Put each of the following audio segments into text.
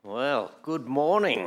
Well, good morning.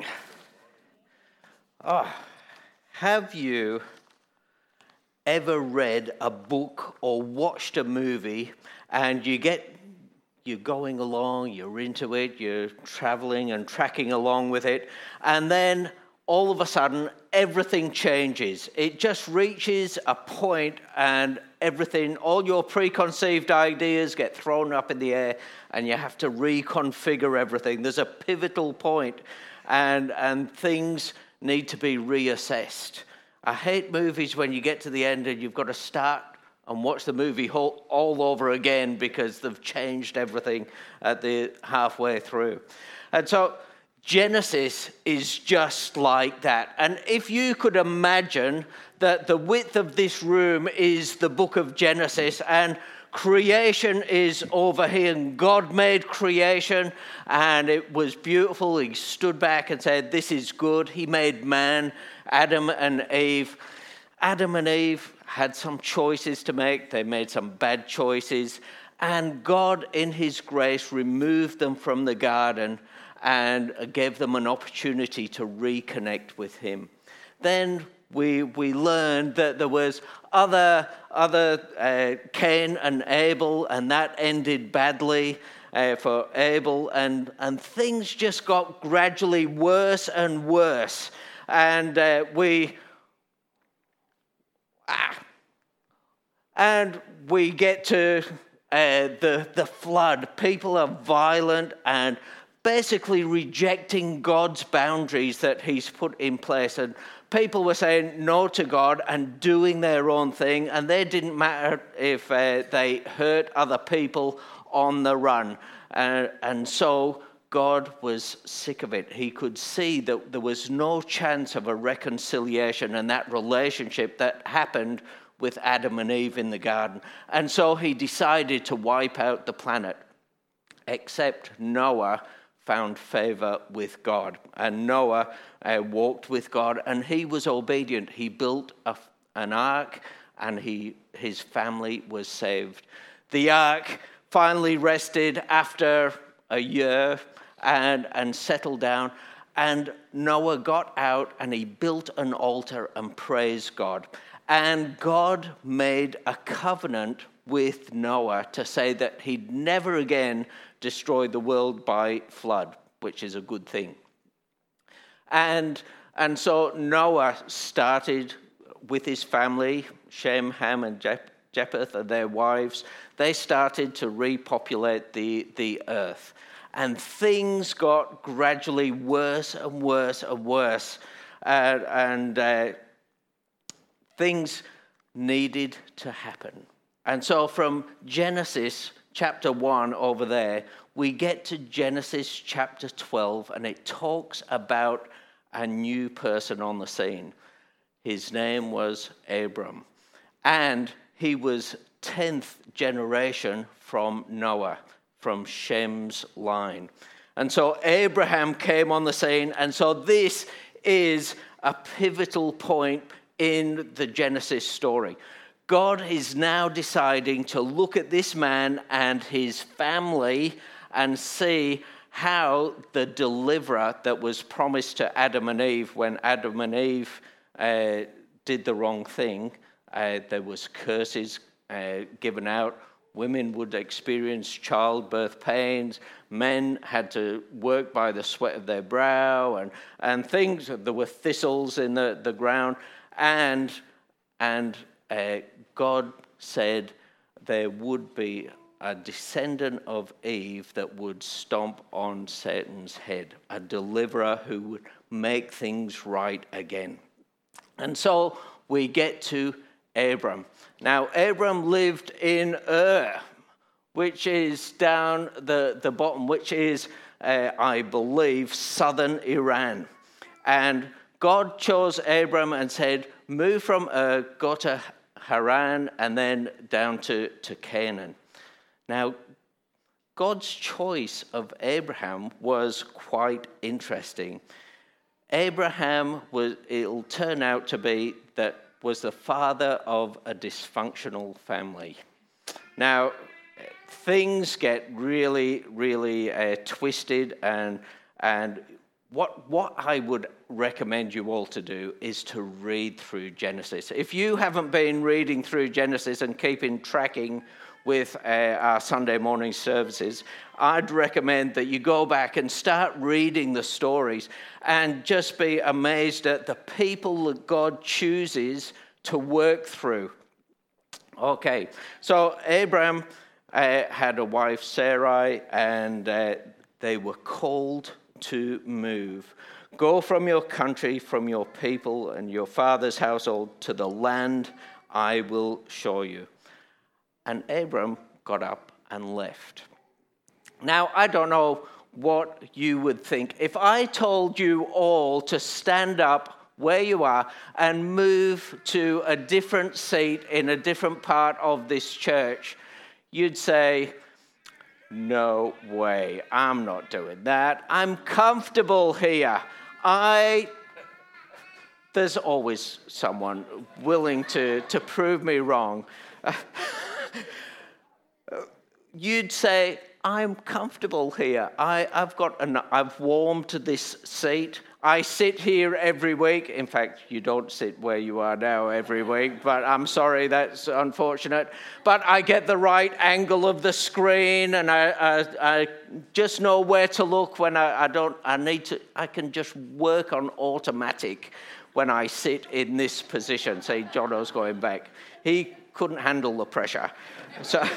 Have you ever read a book or watched a movie and you're going along, you're into it, you're traveling and tracking along with it, and then all of a sudden everything changes. It just reaches a point and everything, all your preconceived ideas get thrown up in the air and you have to reconfigure everything. There's a pivotal point and things need to be reassessed. I hate movies when you get to the end and you've got to start and watch the movie all over again because they've changed everything at the halfway through. And so Genesis is just like that. And if you could imagine that the width of this room is the book of Genesis and creation is over here, and God made creation and it was beautiful. He stood back and said, "This is good." He made man, Adam and Eve. Adam and Eve had some choices to make. They made some bad choices. And God, in his grace, removed them from the garden and gave them an opportunity to reconnect with him. Then we learned that there was other Cain and Abel, and that ended badly for Abel, and things just got gradually worse and worse. And we get to the flood. People are violent and basically rejecting God's boundaries that he's put in place. And people were saying no to God and doing their own thing. And they didn't matter if they hurt other people on the run. And so God was sick of it. He could see that there was no chance of a reconciliation and that relationship that happened with Adam and Eve in the garden. And so he decided to wipe out the planet, except Noah found favor with God. And Noah walked with God, and he was obedient. He built an ark, and his family was saved. The ark finally rested after a year and settled down. And Noah got out, and he built an altar and praised God. And God made a covenant with Noah to say that he'd never again destroy the world by flood, which is a good thing. And so Noah started with his family, Shem, Ham, and Japheth, and their wives. They started to repopulate the earth. And things got gradually worse and worse and worse. Things needed to happen. And so from Genesis chapter 1 over there, we get to Genesis chapter 12, and it talks about a new person on the scene. His name was Abram, and he was 10th generation from Noah, from Shem's line. And so Abraham came on the scene, and so this is a pivotal point in the Genesis story. God is now deciding to look at this man and his family and see how the deliverer that was promised to Adam and Eve when Adam and Eve did the wrong thing, there was curses given out. Women would experience childbirth pains. Men had to work by the sweat of their brow and things. There were thistles in the ground. And God said there would be a descendant of Eve that would stomp on Satan's head, a deliverer who would make things right again. And so we get to Abram. Now, Abram lived in Ur, which is down the bottom, which is, I believe, southern Iran. And God chose Abram and said, move from Ur, go to Haran, and then down to Canaan. Now, God's choice of Abraham was quite interesting. Abraham it'll turn out to be that was the father of a dysfunctional family. Now, things get really, really twisted and And what I would recommend you all to do is to read through Genesis. If you haven't been reading through Genesis and tracking with our Sunday morning services, I'd recommend that you go back and start reading the stories and just be amazed at the people that God chooses to work through. Okay, so Abraham had a wife, Sarai, and they were called to move. Go from your country, from your people and your father's household to the land I will show you. And Abram got up and left. Now, I don't know what you would think. If I told you all to stand up where you are and move to a different seat in a different part of this church, you'd say, no way, I'm not doing that. I'm comfortable here. There's always someone willing to prove me wrong. You'd say, I'm comfortable here. I've warmed to this seat. I sit here every week. In fact, you don't sit where you are now every week, but I'm sorry, that's unfortunate. But I get the right angle of the screen, and I just know where to look when I can just work on automatic when I sit in this position. Say, Jono's going back. He couldn't handle the pressure. So,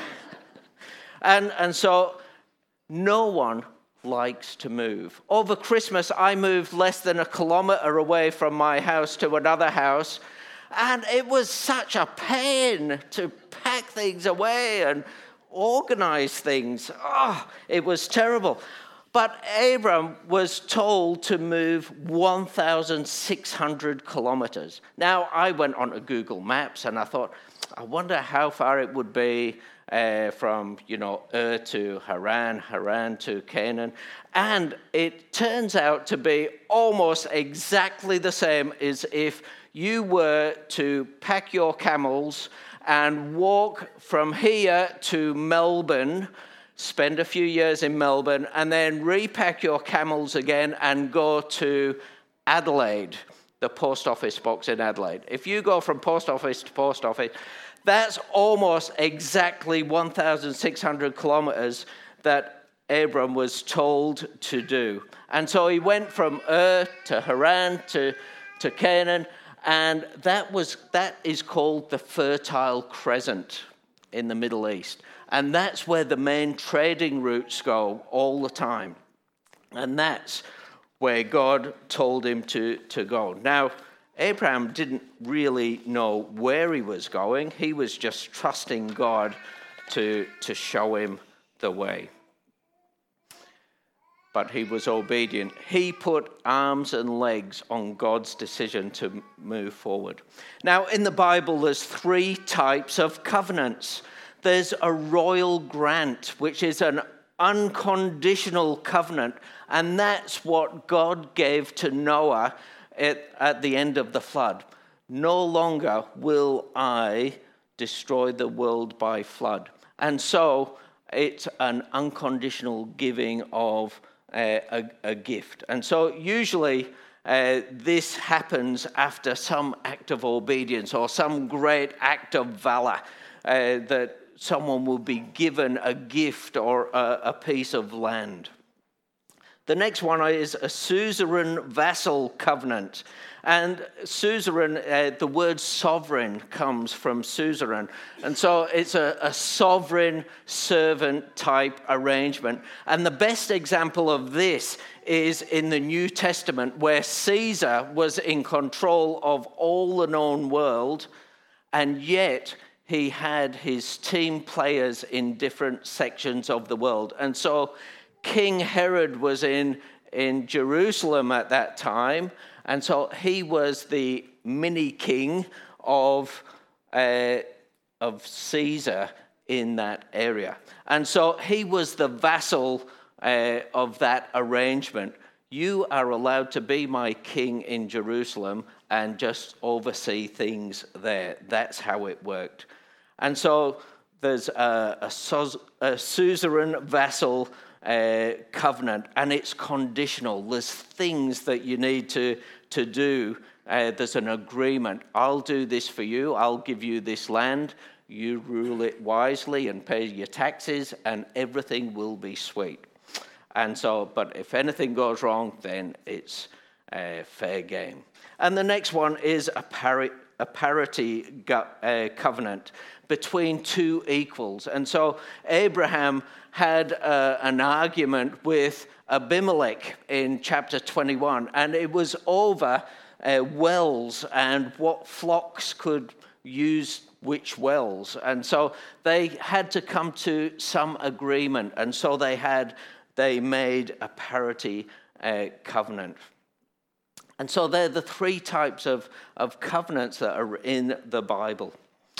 and so no one likes to move. Over Christmas, I moved less than 1 kilometre away from my house to another house, and it was such a pain to pack things away and organise things. It was terrible. But Abram was told to move 1,600 kilometres. Now, I went onto Google Maps and I thought, I wonder how far it would be from, Ur to Haran, Haran to Canaan. And it turns out to be almost exactly the same as if you were to pack your camels and walk from here to Melbourne, spend a few years in Melbourne, and then repack your camels again and go to Adelaide, the post office box in Adelaide. If you go from post office to post office, that's almost exactly 1,600 kilometres that Abram was told to do. And so he went from Ur to Haran to Canaan, and that is called the Fertile Crescent in the Middle East. And that's where the main trading routes go all the time. And that's where God told him to go. Now, Abraham didn't really know where he was going. He was just trusting God to show him the way. But he was obedient. He put arms and legs on God's decision to move forward. Now, in the Bible, there's 3 types of covenants. There's a royal grant, which is an unconditional covenant, and that's what God gave to Noah at the end of the flood. No longer will I destroy the world by flood. And so it's an unconditional giving of a gift. And so usually this happens after some act of obedience or some great act of valor, that someone will be given a gift or a piece of land. The next one is a suzerain vassal covenant. And suzerain, the word sovereign comes from suzerain. And so it's a sovereign servant type arrangement. And the best example of this is in the New Testament, where Caesar was in control of all the known world, and yet he had his team players in different sections of the world. And so King Herod was in Jerusalem at that time, and so he was the mini king of Caesar in that area. And so he was the vassal of that arrangement. You are allowed to be my king in Jerusalem and just oversee things there. That's how it worked. And so there's a suzerain vassal covenant, and it's conditional. There's things that you need to do. There's an agreement. I'll do this for you. I'll give you this land. You rule it wisely and pay your taxes, and everything will be sweet. And so, but if anything goes wrong, then it's fair game. And the next one is a parity covenant between two equals. And so Abraham had an argument with Abimelech in chapter 21, and it was over wells and what flocks could use which wells. And so they had to come to some agreement, and so they made a parity covenant. And so they're the three types of covenants that are in the Bible.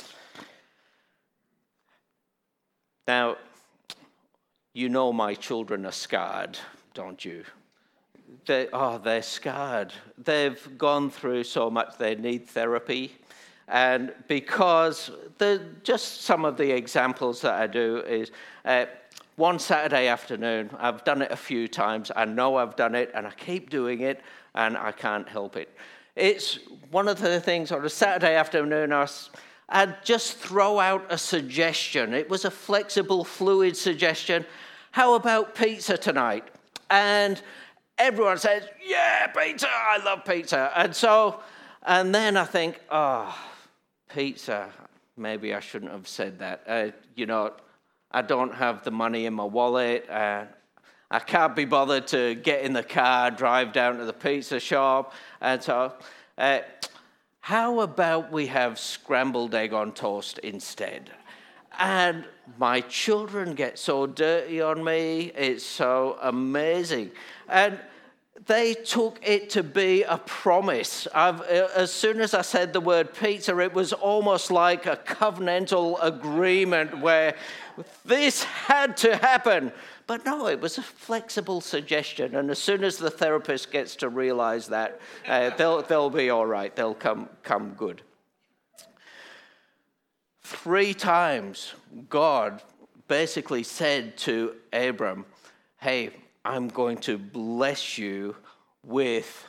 Now, you know my children are scarred, don't you? They're scarred. They've gone through so much, they need therapy. And because just some of the examples that I do is one Saturday afternoon, I've done it a few times. I know I've done it, and I keep doing it, and I can't help it. It's one of the things on a Saturday afternoon, I'd just throw out a suggestion. It was a flexible, fluid suggestion. How about pizza tonight? And everyone says, yeah, pizza, I love pizza. And then I think, pizza, maybe I shouldn't have said that. I don't have the money in my wallet. I can't be bothered to get in the car, drive down to the pizza shop. And so, how about we have scrambled egg on toast instead? And my children get so dirty on me. It's so amazing. And they took it to be a promise. As soon as I said the word pizza, it was almost like a covenantal agreement where this had to happen. But no, it was a flexible suggestion. And as soon as the therapist gets to realize that, they'll be all right. They'll come good. 3 times, God basically said to Abram, hey, I'm going to bless you with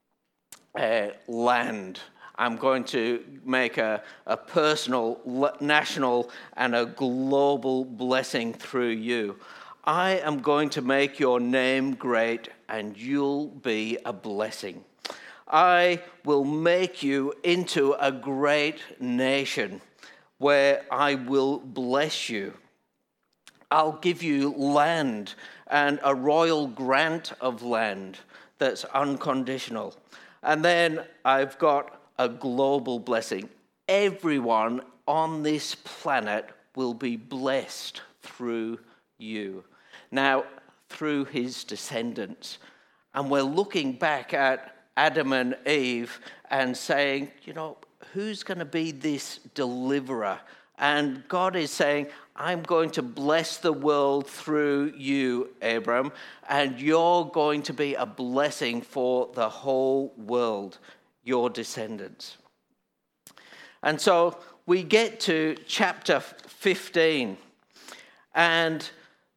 land. I'm going to make a personal, national, and a global blessing through you. I am going to make your name great, and you'll be a blessing. I will make you into a great nation where I will bless you. I'll give you land and a royal grant of land that's unconditional. And then I've got a global blessing. Everyone on this planet will be blessed through you. Now, through his descendants. And we're looking back at Adam and Eve and saying, who's going to be this deliverer? And God is saying, I'm going to bless the world through you, Abram, and you're going to be a blessing for the whole world, your descendants. And so we get to chapter 15, and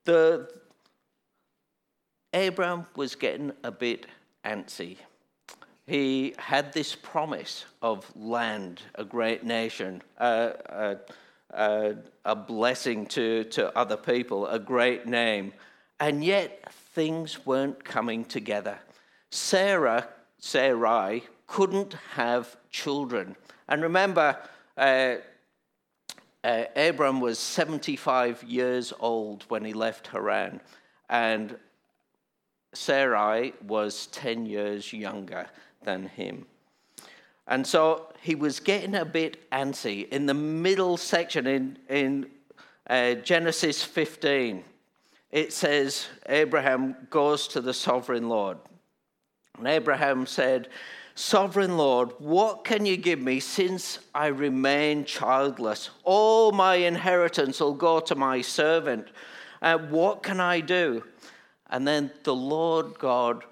Abram was getting a bit antsy. He had this promise of land, a great nation, a blessing to other people, a great name. And yet things weren't coming together. Sarai couldn't have children. And remember, Abram was 75 years old when he left Haran. And Sarai was 10 years younger than him. And so he was getting a bit antsy. In the middle section in Genesis 15, it says Abraham goes to the sovereign Lord. And Abraham said, Sovereign Lord, what can you give me since I remain childless? All my inheritance will go to my servant. What can I do? And then the Lord God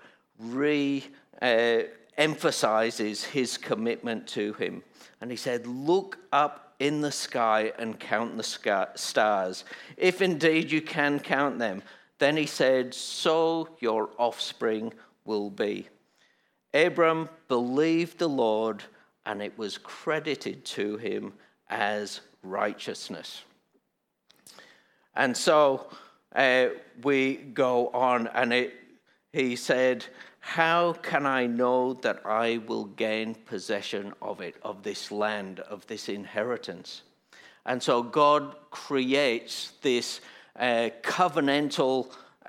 emphasizes his commitment to him. And he said, look up in the sky and count the stars, if indeed you can count them. Then he said, so your offspring will be. Abram believed the Lord, and it was credited to him as righteousness. And so we go on, and he said, how can I know that I will gain possession of it, of this land, of this inheritance? And so God creates this covenantal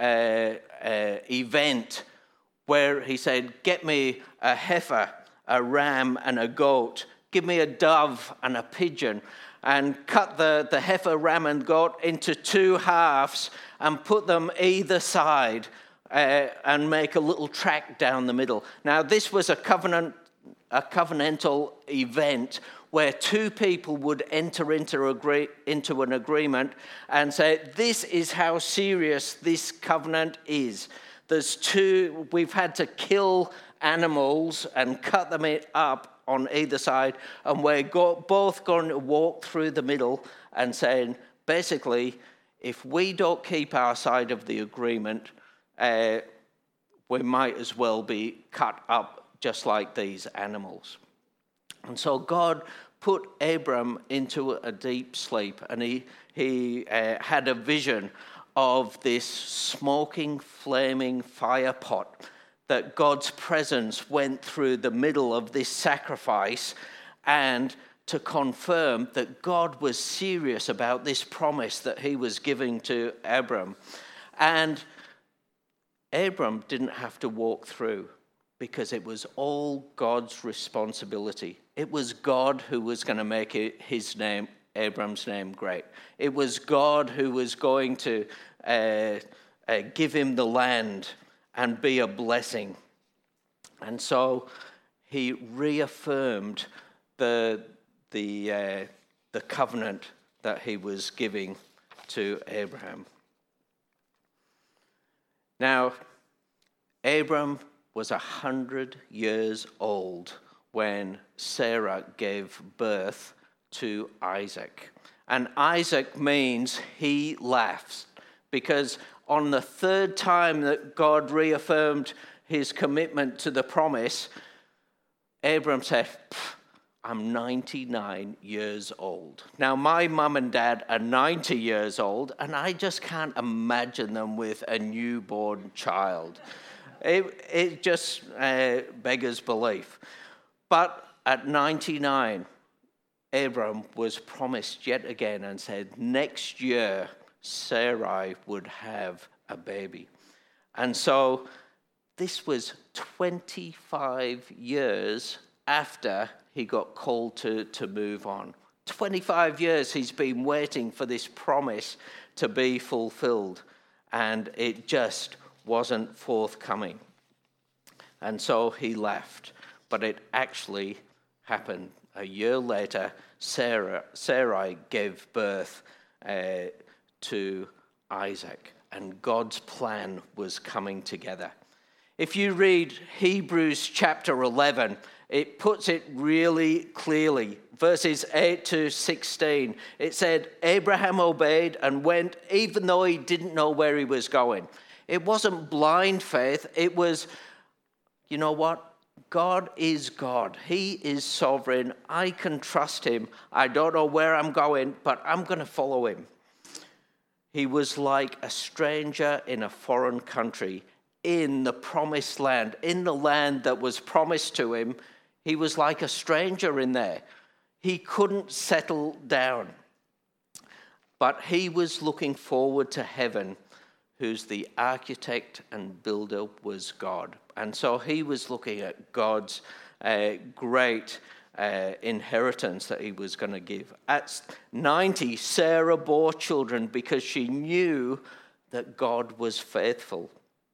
event where he said, get me a heifer, a ram, and a goat. Give me a dove and a pigeon. And cut the heifer, ram, and goat into two halves and put them either side and make a little track down the middle. Now, this was a covenantal event where two people would enter into an agreement and say, this is how serious this covenant is. We've had to kill animals and cut them up on either side, and we're both going to walk through the middle and saying, basically, if we don't keep our side of the agreement, we might as well be cut up just like these animals. And so God put Abram into a deep sleep, and he had a vision of this smoking, flaming fire pot, that God's presence went through the middle of this sacrifice, and to confirm that God was serious about this promise that he was giving to Abram. And Abram didn't have to walk through, because it was all God's responsibility. It was God who was going to make Abram's name great. It was God who was going to give him the land and be a blessing. And so he reaffirmed the covenant that he was giving to Abraham. Now, Abram was 100 years old when Sarah gave birth to Isaac. And Isaac means he laughs, because on the third time that God reaffirmed his commitment to the promise, Abram said, I'm 99 years old. Now, my mum and dad are 90 years old, and I just can't imagine them with a newborn child. It just beggars belief. But at 99, Abram was promised yet again and said next year Sarai would have a baby. And so this was 25 years after he got called to move on. 25 years he's been waiting for this promise to be fulfilled, and it just wasn't forthcoming. And so he left. But it actually happened. A year later, Sarai gave birth to Isaac, and God's plan was coming together. If you read Hebrews chapter 11, it puts it really clearly. Verses 8 to 16, it said, Abraham obeyed and went even though he didn't know where he was going. It wasn't blind faith. It was, you know what? God is God. He is sovereign. I can trust him. I don't know where I'm going, but I'm going to follow him. He was like a stranger in a foreign country, in the promised land, in the land that was promised to him. He was like a stranger in there. He couldn't settle down. But he was looking forward to heaven, who's the architect and builder was God. And so he was looking at God's great inheritance that he was going to give. At 90, Sarah bore children because she knew that God was faithful.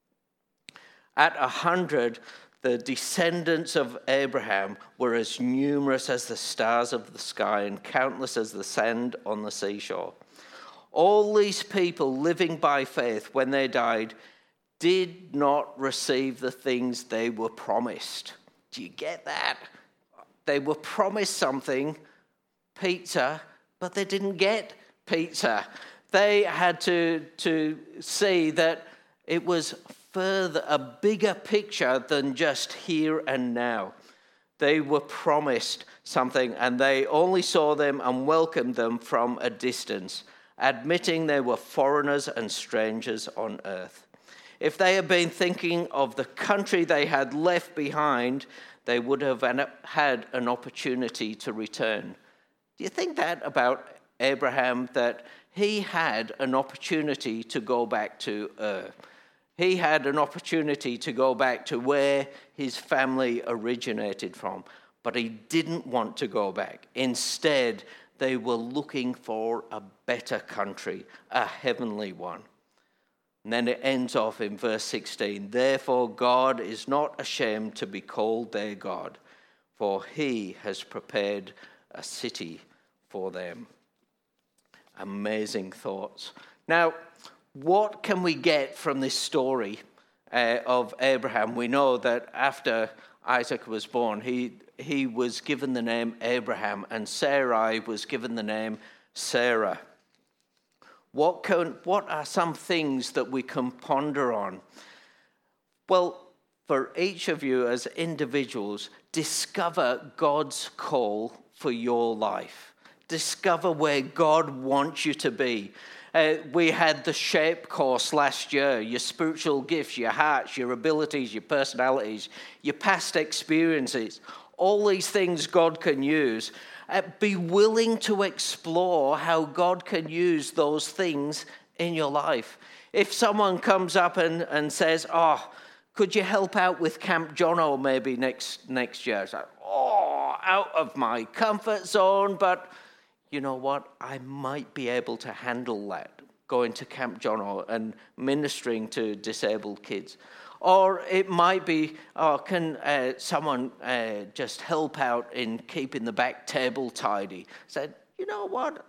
At 100, the descendants of Abraham were as numerous as the stars of the sky and countless as the sand on the seashore. All these people living by faith when they died did not receive the things they were promised. Do you get that? They were promised something, pizza, but they didn't get pizza. They had to see that It was further, a bigger picture than just here and now. They were promised something, and they only saw them and welcomed them from a distance, admitting they were foreigners and strangers on earth. If they had been thinking of the country they had left behind, they would have had an opportunity to return. Do you think that about Abraham, that he had an opportunity to go back to Ur? He had an opportunity to go back to where his family originated from, but he didn't want to go back. Instead, they were looking for a better country, a heavenly one. And then it ends off in verse 16. Therefore, God is not ashamed to be called their God, for he has prepared a city for them. Amazing thoughts. Now, what can we get from this story of Abraham? We know that after Isaac was born, he was given the name Abraham, and Sarai was given the name Sarah. What are some things that we can ponder on? Well, for each of you as individuals, discover God's call for your life. Discover where God wants you to be. We had the SHAPE course last year, your spiritual gifts, your hearts, your abilities, your personalities, your past experiences, all these things God can use. Be willing to explore how God can use those things in your life. If someone comes up and says, could you help out with Camp Jono maybe next year? It's like, out of my comfort zone, but you know what? I might be able to handle that, going to Camp Jono and ministering to disabled kids. Or it might be, can someone just help out in keeping the back table tidy? Said, you know what?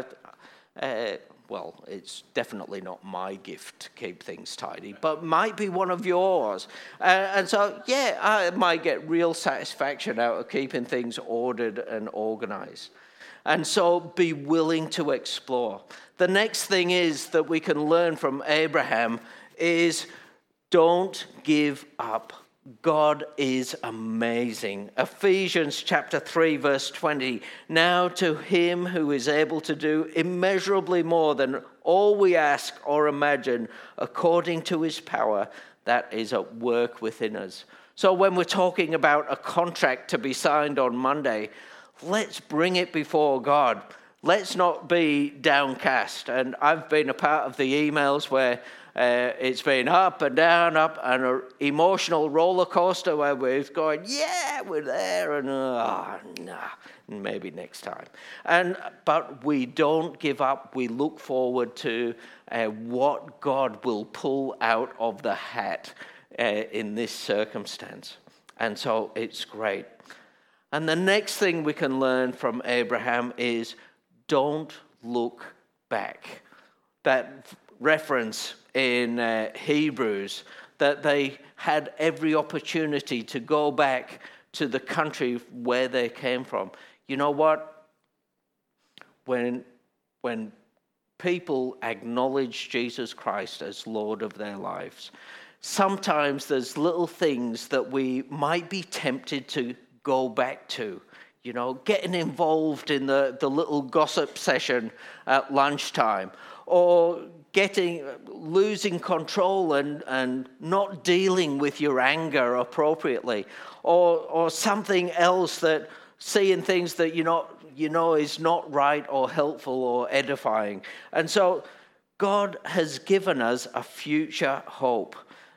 Well, it's definitely not my gift to keep things tidy, but might be one of yours. And so, I might get real satisfaction out of keeping things ordered and organized. And so be willing to explore. The next thing is that we can learn from Abraham is don't give up. God is amazing. Ephesians chapter 3, verse 20. Now to him who is able to do immeasurably more than all we ask or imagine, according to his power that is at work within us. So when we're talking about a contract to be signed on Monday, let's bring it before God. Let's not be downcast. And I've been a part of the emails where it's been up and down, up, and an emotional roller coaster where we're going, we're there, and maybe next time. But we don't give up. We look forward to what God will pull out of the hat in this circumstance. And so it's great. And the next thing we can learn from Abraham is don't look back. That reference in Hebrews, that they had every opportunity to go back to the country where they came from. You know what? When people acknowledge Jesus Christ as Lord of their lives, sometimes there's little things that we might be tempted to go back to. You know, getting involved in the little gossip session at lunchtime, or losing control and not dealing with your anger appropriately, or something else, that seeing things that you know is not right or helpful or edifying. And so God has given us a future hope.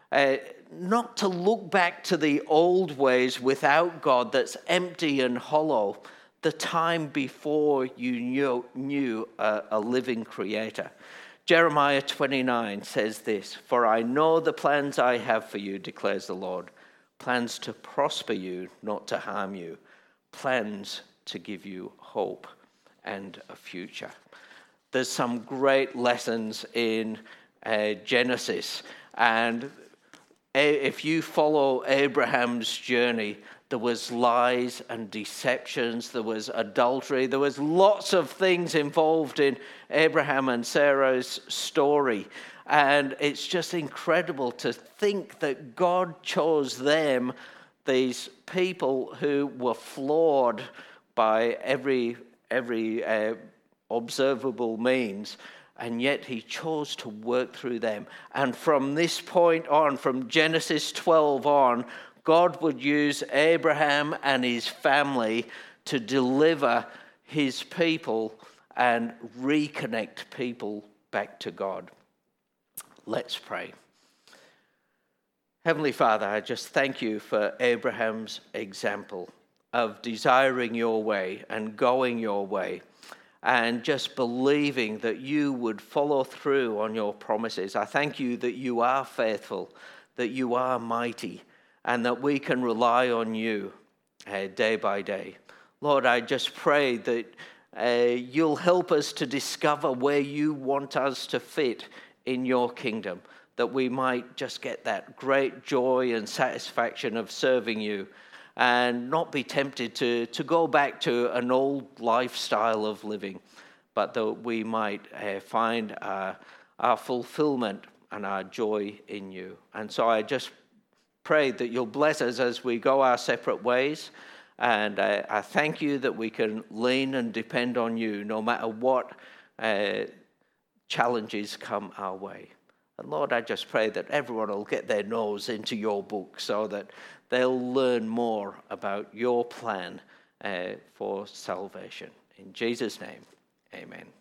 Not to look back to the old ways without God that's empty and hollow, the time before you knew a living creator. Jeremiah 29 says this, "For I know the plans I have for you, declares the Lord, plans to prosper you, not to harm you, plans to give you hope and a future." There's some great lessons in Genesis, and if you follow Abraham's journey, there was lies and deceptions, there was adultery, there was lots of things involved in Abraham and Sarah's story. And it's just incredible to think that God chose them, these people who were flawed by every observable means, and yet he chose to work through them. And from this point on, from Genesis 12 on, God would use Abraham and his family to deliver his people and reconnect people back to God. Let's pray. Heavenly Father, I just thank you for Abraham's example of desiring your way and going your way and just believing that you would follow through on your promises. I thank you that you are faithful, that you are mighty, and that we can rely on you day by day. Lord, I just pray that you'll help us to discover where you want us to fit in your kingdom, that we might just get that great joy and satisfaction of serving you and not be tempted to go back to an old lifestyle of living, but that we might find our fulfillment and our joy in you. And so I just pray that you'll bless us as we go our separate ways. And I thank you that we can lean and depend on you no matter what challenges come our way. And Lord, I just pray that everyone will get their nose into your book so that they'll learn more about your plan for salvation. In Jesus' name, amen.